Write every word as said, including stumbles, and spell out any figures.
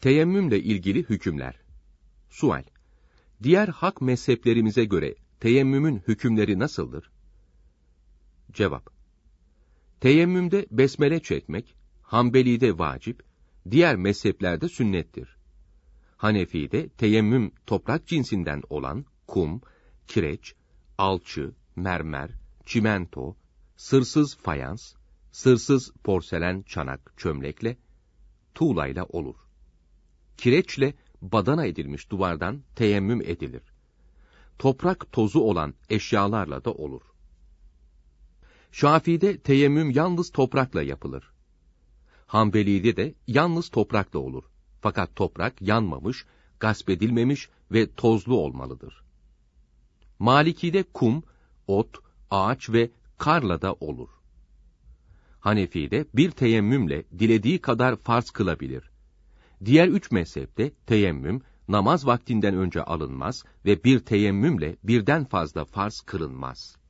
Teyemmümle ilgili hükümler. Sual: Diğer hak mezheplerimize göre teyemmümün hükümleri nasıldır? Cevap: Teyemmümde besmele çekmek, Hanbeli'de vacip, diğer mezheplerde sünnettir. Hanefi'de teyemmüm toprak cinsinden olan kum, kireç, alçı, mermer, çimento, sırsız fayans, sırsız porselen çanak çömlekle, tuğlayla olur. Kireçle badana edilmiş duvardan teyemmüm edilir. Toprak tozu olan eşyalarla da olur. Şafii'de teyemmüm yalnız toprakla yapılır. Hanbeli'de de yalnız toprakla olur. Fakat toprak yanmamış, gasp edilmemiş ve tozlu olmalıdır. Maliki'de kum, ot, ağaç ve karla da olur. Hanefi'de bir teyemmümle dilediği kadar farz kılabilir. Diğer üç mezhepte teyemmüm, namaz vaktinden önce alınmaz ve bir teyemmümle birden fazla farz kılınmaz.